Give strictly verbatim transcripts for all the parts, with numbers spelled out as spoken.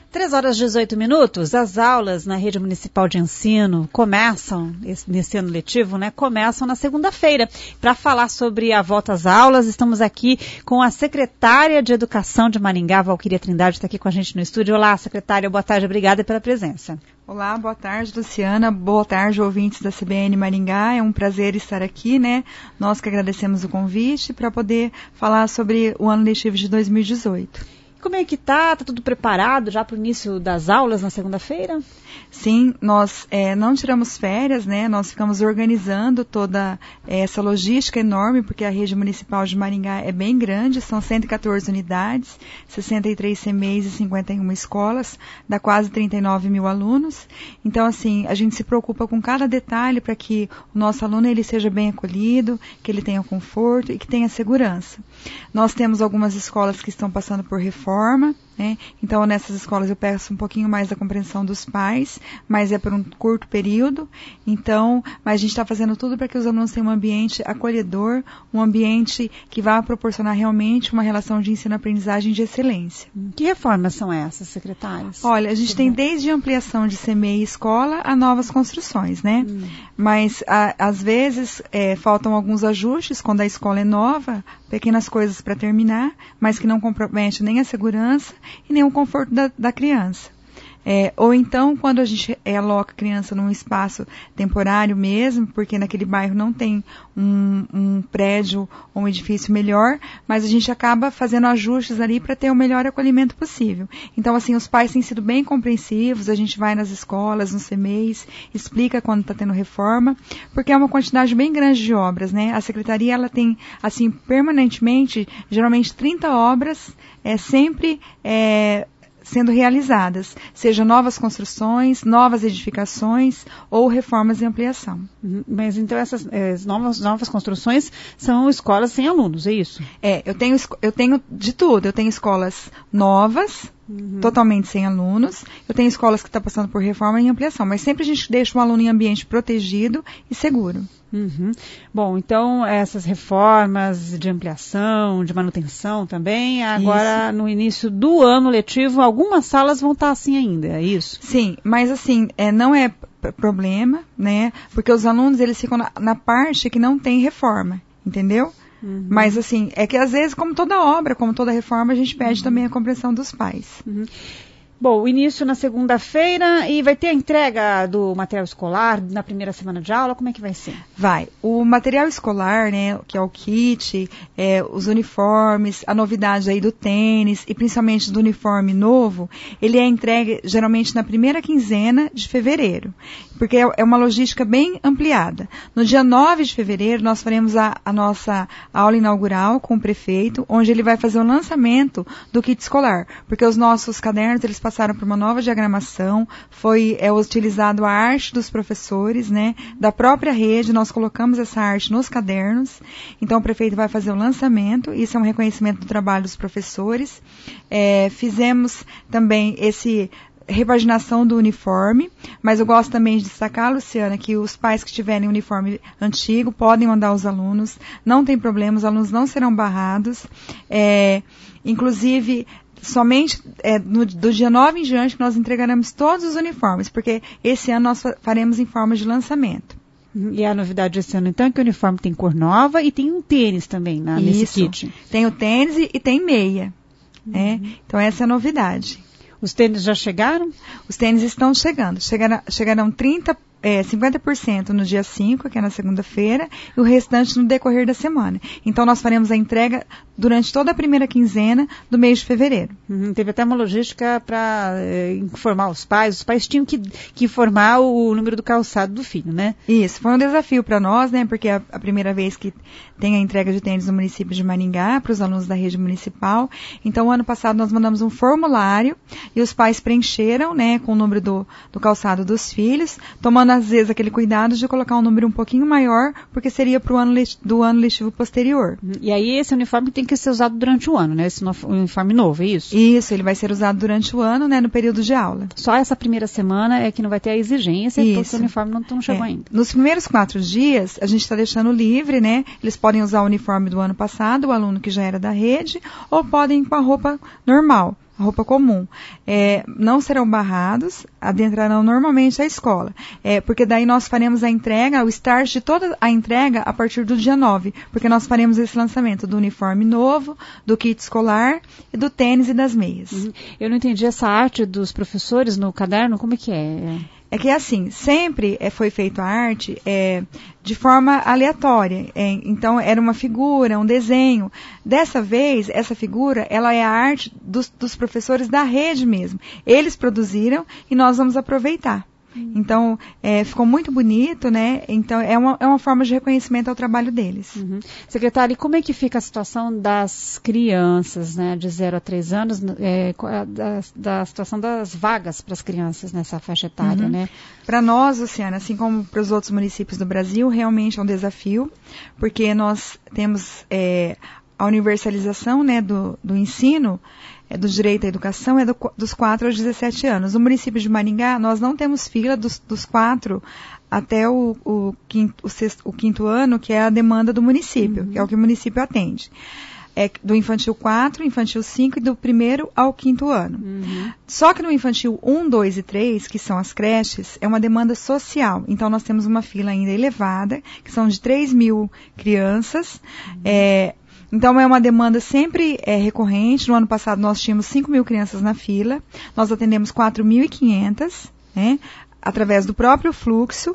três horas e dezoito minutos, as aulas na rede municipal de ensino começam, nesse ano letivo, né, começam na segunda-feira. Para falar sobre a volta às aulas, estamos aqui com a secretária de Educação de Maringá, Valquíria Trindade, está aqui com a gente no estúdio. Olá, secretária, boa tarde, obrigada pela presença. Olá, boa tarde, Luciana, boa tarde, ouvintes da C B N Maringá, é um prazer estar aqui, né, nós que agradecemos o convite para poder falar sobre o ano letivo de dois mil e dezoito. Como é que tá? Tá tudo preparado já para o início das aulas na segunda-feira? Sim, nós é, não tiramos férias, né? Nós ficamos organizando toda é, essa logística enorme, porque a rede municipal de Maringá é bem grande, são cento e quatorze unidades, sessenta e três C M E Is e cinquenta e uma escolas, dá quase trinta e nove mil alunos. Então, assim, a gente se preocupa com cada detalhe para que o nosso aluno ele seja bem acolhido, que ele tenha conforto e que tenha segurança. Nós temos algumas escolas que estão passando por reforma, né? Então, nessas escolas eu peço um pouquinho mais da compreensão dos pais, mas é por um curto período. Então, mas a gente está fazendo tudo para que os alunos tenham um ambiente acolhedor, um ambiente que vá proporcionar realmente uma relação de ensino-aprendizagem de excelência. Que reformas são essas, secretárias? Olha, a gente tem desde ampliação de C M E I e escola a novas construções, né? Hum. Mas, a, às vezes, é, faltam alguns ajustes quando a escola é nova, pequenas coisas para terminar, mas que não compromete nem a segurança e nem o conforto da, da criança. É, ou então, quando a gente é, aloca a criança num espaço temporário mesmo, porque naquele bairro não tem um, um prédio ou um edifício melhor, mas a gente acaba fazendo ajustes ali para ter o melhor acolhimento possível. Então, assim, os pais têm sido bem compreensivos, a gente vai nas escolas, nos C M E Is, explica quando está tendo reforma, porque é uma quantidade bem grande de obras, né? A secretaria, ela tem, assim, permanentemente, geralmente trinta obras, é, sempre... É, sendo realizadas, seja novas construções, novas edificações ou reformas e ampliação. Mas então essas é, novas, novas construções são escolas sem alunos, é isso? É, eu tenho, eu tenho de tudo, eu tenho escolas novas, uhum. totalmente sem alunos, eu tenho escolas que estão passando por reforma e ampliação, mas sempre a gente deixa o aluno em ambiente protegido e seguro. Uhum. Bom, então essas reformas de ampliação, de manutenção também, agora isso. No início do ano letivo, algumas salas vão estar assim ainda, é isso? Sim, mas assim, é, não é p- problema, né, porque os alunos eles ficam na, na parte que não tem reforma, entendeu? Uhum. Mas assim, é que às vezes, como toda obra, como toda reforma, a gente pede uhum. também a compreensão dos pais. Uhum. Bom, o início na segunda-feira e vai ter a entrega do material escolar na primeira semana de aula, como é que vai ser? Vai. O material escolar, né, que é o kit, é, os uniformes, a novidade aí do tênis e principalmente do uniforme novo, ele é entregue geralmente na primeira quinzena de fevereiro, porque é, é uma logística bem ampliada. No dia nove de fevereiro, nós faremos a, a nossa aula inaugural com o prefeito, onde ele vai fazer o lançamento do kit escolar, porque os nossos cadernos, eles passaram por uma nova diagramação, foi é, utilizado a arte dos professores, né, da própria rede, nós colocamos essa arte nos cadernos, então o prefeito vai fazer o lançamento, isso é um reconhecimento do trabalho dos professores. É, fizemos também esse repaginação do uniforme, mas eu gosto também de destacar, Luciana, que os pais que tiverem uniforme antigo podem mandar os alunos, não tem problema, os alunos não serão barrados, é, inclusive somente é, no, do dia nove em diante que nós entregaremos todos os uniformes, porque esse ano nós faremos em forma de lançamento. E a novidade desse ano, então, é que o uniforme tem cor nova e tem um tênis também na, nesse kit. Tem o tênis e, e tem meia. Uhum. Né? Então, essa é a novidade. Os tênis já chegaram? Os tênis estão chegando. Chegarão, chegarão trinta, é, cinquenta por cento no dia cinco, que é na segunda-feira, e o restante no decorrer da semana. Então, nós faremos a entrega durante toda a primeira quinzena do mês de fevereiro. Uhum, teve até uma logística para é, informar os pais. Os pais tinham que, que informar o número do calçado do filho, né? Isso, foi um desafio para nós, né? Porque é a, a primeira vez que tem a entrega de tênis no município de Maringá, para os alunos da rede municipal. Então, ano passado, nós mandamos um formulário e os pais preencheram, né, com o número do, do calçado dos filhos, tomando, às vezes, aquele cuidado de colocar um número um pouquinho maior, porque seria para o ano do ano letivo posterior. E aí, esse uniforme tem que ser usado durante o ano, né? Esse uniforme novo, é isso? Isso, ele vai ser usado durante o ano, né, no período de aula. Só essa primeira semana é que não vai ter a exigência, isso. Porque o uniforme não, não chegou é. ainda. Nos primeiros quatro dias, a gente está deixando livre, né? Eles podem usar o uniforme do ano passado, o aluno que já era da rede, ou podem ir com a roupa normal, roupa comum. É, não serão barrados, adentrarão normalmente a escola. É, porque daí nós faremos a entrega, o start de toda a entrega a partir do dia nove, porque nós faremos esse lançamento do uniforme novo, do kit escolar, e do tênis e das meias. Uhum. Eu não entendi essa arte dos professores no caderno, como é que é? É que assim, sempre é, foi feita a arte é, de forma aleatória. É, então, era uma figura, um desenho. Dessa vez, essa figura, ela é a arte dos, dos professores da rede mesmo. Eles produziram e nós vamos aproveitar. Hum. Então, é, ficou muito bonito, né? Então, é uma, é uma forma de reconhecimento ao trabalho deles. Uhum. Secretária, e como é que fica a situação das crianças, né, de zero a três anos, é, da, da situação das vagas para as crianças nessa faixa etária, uhum. né? Para nós, Luciana, assim como para os outros municípios do Brasil, realmente é um desafio, porque nós temos é, a universalização, né, do, do ensino, é, do direito à educação, é do, dos quatro aos dezessete anos. No município de Maringá, nós não temos fila dos, dos quatro até o, o, quinto, o, sexto, o quinto ano, que é a demanda do município, uhum. que é o que o município atende. É do infantil quatro, infantil cinco e do primeiro ao quinto ano. Uhum. Só que no infantil um, dois e três, que são as creches, é uma demanda social. Então, nós temos uma fila ainda elevada, que são de três mil crianças. Uhum. É, então, é uma demanda sempre é, recorrente. No ano passado, nós tínhamos cinco mil crianças na fila. Nós atendemos quatro mil e quinhentas, né, através do próprio fluxo.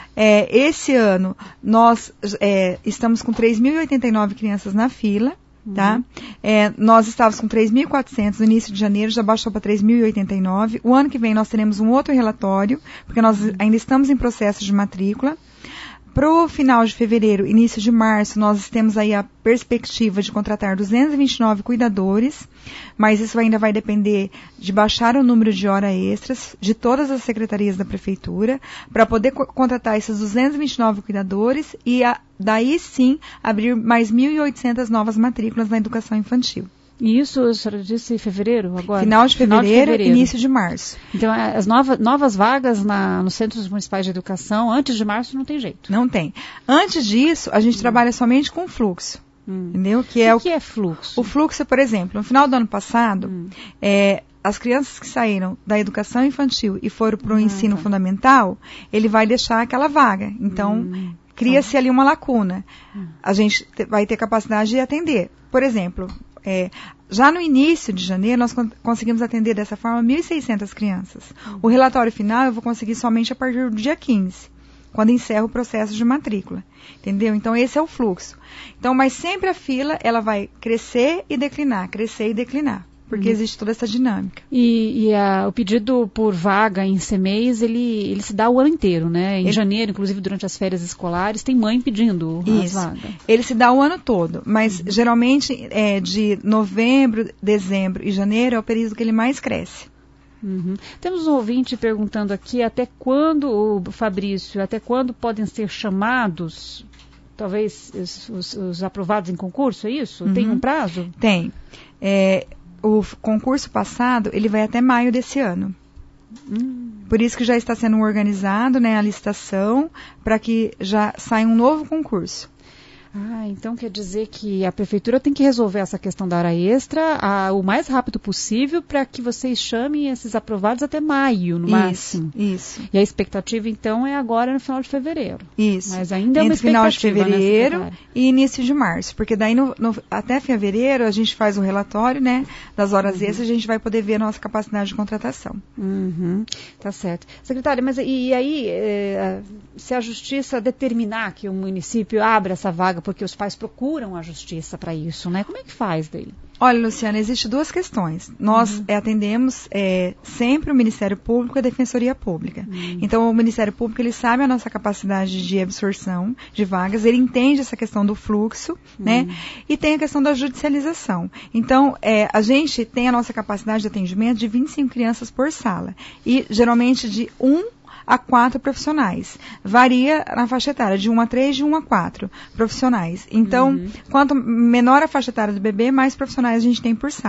É, esse ano, nós é, estamos com três mil e oitenta e nove crianças na fila. Tá? Uhum. É, nós estávamos com três mil e quatrocentos no início de janeiro, já baixou para três mil e oitenta e nove. O ano que vem nós teremos um outro relatório, porque nós ainda estamos em processo de matrícula. Para o final de fevereiro, início de março, nós temos aí a perspectiva de contratar duzentos e vinte e nove cuidadores, mas isso ainda vai depender de baixar o número de horas extras de todas as secretarias da prefeitura, para poder co- contratar esses duzentos e vinte e nove cuidadores e a, daí sim abrir mais mil e oitocentas novas matrículas na educação infantil. E isso, a senhora disse em fevereiro agora? Final de fevereiro, Final de fevereiro. Início de março. Então, as novas, novas vagas na, nos centros municipais de educação, antes de março, não tem jeito? Não tem. Antes disso, a gente hum. trabalha somente com fluxo. Hum. Entendeu? Que é o o que é fluxo? O fluxo, por exemplo, no final do ano passado, hum. é, as crianças que saíram da educação infantil e foram para o ah, ensino tá. fundamental, ele vai deixar aquela vaga. Então, hum. cria-se ali uma lacuna. Hum. A gente te, vai ter capacidade de atender. Por exemplo, É, já no início de janeiro, nós con- conseguimos atender dessa forma mil e seiscentas crianças. Uhum. O relatório final eu vou conseguir somente a partir do dia quinze, quando encerra o processo de matrícula. Entendeu? Então, esse é o fluxo. Então, mas sempre a fila, ela vai crescer e declinar, crescer e declinar. Porque uhum. existe toda essa dinâmica. E, e a, o pedido por vaga em C M E S, ele, ele se dá o ano inteiro, né? Em ele... janeiro, inclusive durante as férias escolares, tem mãe pedindo Isso. as vagas. Ele se dá o ano todo, mas uhum. geralmente é de novembro, dezembro e janeiro é o período que ele mais cresce. Uhum. Temos um ouvinte perguntando aqui até quando, o Fabrício, até quando podem ser chamados, talvez, os, os, os aprovados em concurso, é isso? Uhum. Tem um prazo? Tem. É... O concurso passado, ele vai até maio desse ano. Hum. Por isso que já está sendo organizado, né, a licitação, para que já saia um novo concurso. Ah, então quer dizer que a prefeitura tem que resolver essa questão da hora extra a, o mais rápido possível para que vocês chamem esses aprovados até maio, no isso, máximo. Isso. E a expectativa, então, é agora no final de fevereiro. Isso. Mas ainda é uma Entre expectativa, final de fevereiro, né, e início de março. Porque daí, no, no, até fevereiro, a gente faz o relatório, né, das horas uhum. extras, a gente vai poder ver a nossa capacidade de contratação. Uhum. Tá certo. Secretária, mas e, e aí, é, se a justiça determinar que o município abra essa vaga porque os pais procuram a justiça para isso, né? Como é que faz daí? Olha, Luciana, existem duas questões. Nós uhum. é, atendemos é, sempre o Ministério Público e a Defensoria Pública. Uhum. Então, o Ministério Público, ele sabe a nossa capacidade de absorção de vagas, ele entende essa questão do fluxo, uhum. né? E tem a questão da judicialização. Então, é, a gente tem a nossa capacidade de atendimento de vinte e cinco crianças por sala. E, geralmente, de um a quatro profissionais. Varia na faixa etária, de um a três, de um a quatro profissionais. Então, uhum. quanto menor a faixa etária do bebê, mais profissionais a gente tem por sala.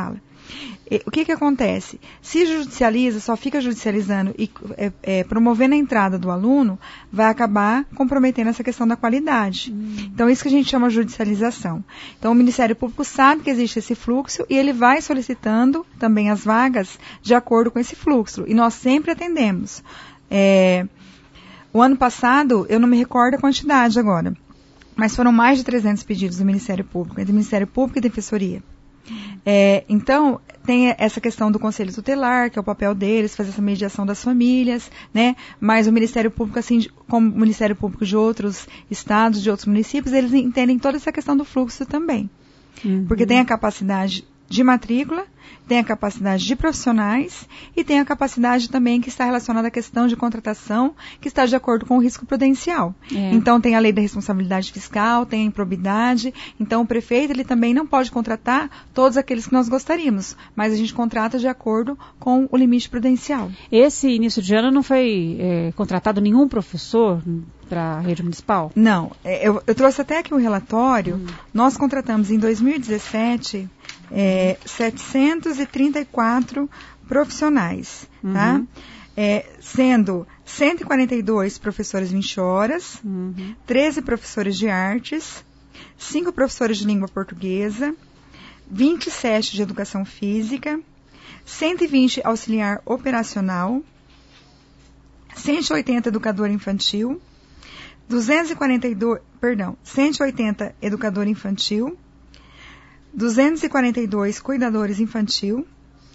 E, o que que acontece? Se judicializa, só fica judicializando e é, é, promovendo a entrada do aluno, vai acabar comprometendo essa questão da qualidade. Hum. Então, isso que a gente chama de judicialização. Então, o Ministério Público sabe que existe esse fluxo e ele vai solicitando também as vagas de acordo com esse fluxo. E nós sempre atendemos. É, o ano passado, eu não me recordo a quantidade agora, mas foram mais de trezentos pedidos do Ministério Público, entre Ministério Público e Defensoria. É, então, tem essa questão do Conselho Tutelar, que é o papel deles, fazer essa mediação das famílias, né? Mas o Ministério Público, assim como o Ministério Público de outros estados, de outros municípios, eles entendem toda essa questão do fluxo também. Uhum. Porque tem a capacidade de matrícula, tem a capacidade de profissionais e tem a capacidade também que está relacionada à questão de contratação, que está de acordo com o risco prudencial. É. Então, tem a lei da responsabilidade fiscal, tem a improbidade. Então, o prefeito ele também não pode contratar todos aqueles que nós gostaríamos, mas a gente contrata de acordo com o limite prudencial. Esse início de ano não foi é, contratado nenhum professor para a rede municipal? Não. Eu, eu trouxe até aqui um relatório. Hum. Nós contratamos em dois mil e dezessete... É, setecentos e trinta e quatro profissionais, uhum. tá? É, sendo cento e quarenta e dois professores vinte horas, uhum. treze professores de artes, cinco professores de língua portuguesa, vinte e sete de educação física, cento e vinte auxiliar operacional, cento e oitenta educador infantil, duzentos e quarenta e dois, perdão, cento e oitenta educador infantil, duzentos e quarenta e dois cuidadores infantil,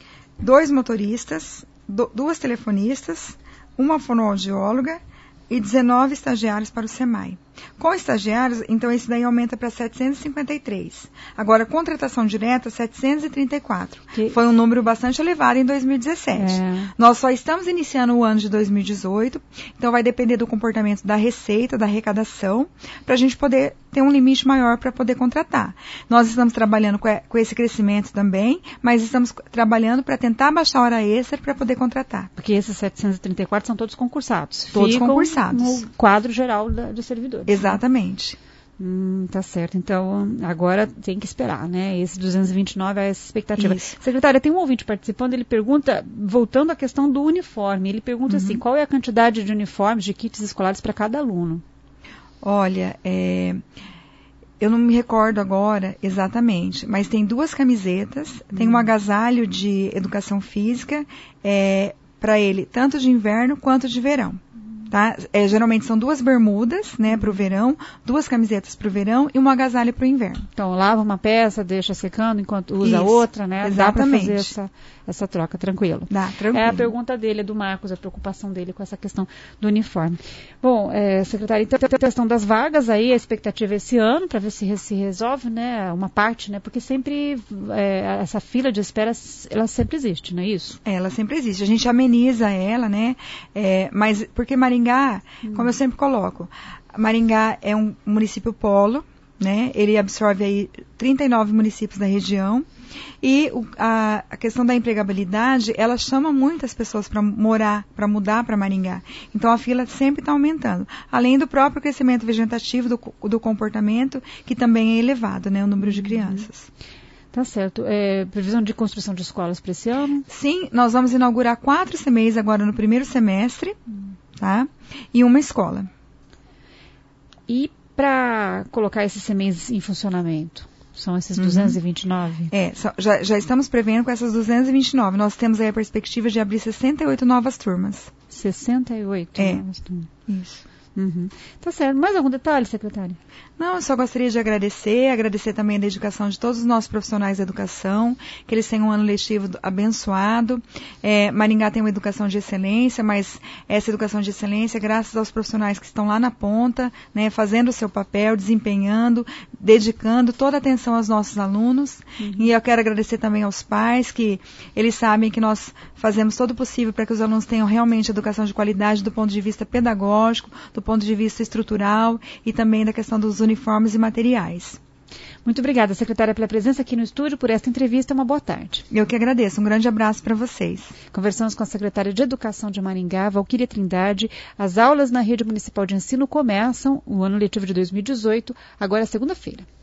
dois motoristas, do, duas telefonistas, uma fonoaudióloga e dezenove estagiários para o SEMAI. Com estagiários, então, esse daí aumenta para setecentos e cinquenta e três. Agora, contratação direta, setecentos e trinta e quatro. Que... Foi um número bastante elevado em dois mil e dezessete. É. Nós só estamos iniciando o ano de dois mil e dezoito, então vai depender do comportamento da receita, da arrecadação, para a gente poder ter um limite maior para poder contratar. Nós estamos trabalhando com, com esse crescimento também, mas estamos trabalhando para tentar baixar a hora extra para poder contratar. Porque esses setecentos e trinta e quatro são todos concursados. Todos Ficam concursados. No quadro geral da, de servidores. Exatamente. Hum, tá certo. Então, agora tem que esperar, né? Esse duzentos e vinte e nove é essa expectativa. Isso. Secretária, tem um ouvinte participando, ele pergunta, voltando à questão do uniforme, ele pergunta uhum. assim, qual é a quantidade de uniformes, de kits escolares para cada aluno? Olha, é, eu não me recordo agora exatamente, mas tem duas camisetas, uhum. tem um agasalho de educação física é, para ele, tanto de inverno quanto de verão. Tá? É, geralmente são duas bermudas, né, para o verão, duas camisetas para o verão e uma agasalho para o inverno. Então, lava uma peça, deixa secando enquanto usa Isso, outra, né? Exatamente. Dá para fazer essa, essa troca, tranquilo. Dá, tranquilo. É a pergunta dele, é do Marcos, a preocupação dele com essa questão do uniforme. Bom, é, secretária, então a questão das vagas aí, a expectativa é esse ano, para ver se se resolve, né, uma parte, né, porque sempre, é, essa fila de espera, ela sempre existe, não é isso? Ela sempre existe, a gente ameniza ela, né, é, mas porque Maringá, hum. como eu sempre coloco, Maringá é um município polo, né, ele absorve aí trinta e nove municípios da região, e o, a, a questão da empregabilidade, ela chama muitas pessoas para morar, para mudar para Maringá. Então, a fila sempre está aumentando. Além do próprio crescimento vegetativo, do, do comportamento, que também é elevado, né, o número de crianças. Tá certo. É, previsão de construção de escolas para esse ano? Sim, nós vamos inaugurar quatro C M Is agora no primeiro semestre, hum. tá? E uma escola. E para colocar esses C M Is em funcionamento? São esses duzentos e vinte e nove? Uhum. É, já, já estamos prevendo com essas duzentos e vinte e nove. Nós temos aí a perspectiva de abrir sessenta e oito novas turmas. sessenta e oito é. novas turmas. Isso. Uhum. Tá certo. Mais algum detalhe, secretária? Não, eu só gostaria de agradecer, agradecer também a dedicação de todos os nossos profissionais da educação, que eles tenham um ano letivo abençoado. É, Maringá tem uma educação de excelência, mas essa educação de excelência, graças aos profissionais que estão lá na ponta, né, fazendo o seu papel, desempenhando, dedicando toda a atenção aos nossos alunos. Uhum. E eu quero agradecer também aos pais, que eles sabem que nós fazemos todo o possível para que os alunos tenham realmente educação de qualidade do ponto de vista pedagógico, do ponto de vista estrutural e também da questão dos uniformes e materiais. Muito obrigada, secretária, pela presença aqui no estúdio, por esta entrevista. Uma boa tarde. Eu que agradeço. Um grande abraço para vocês. Conversamos com a secretária de Educação de Maringá, Valquíria Trindade. As aulas na Rede Municipal de Ensino começam o ano letivo de dois mil e dezoito, agora segunda-feira.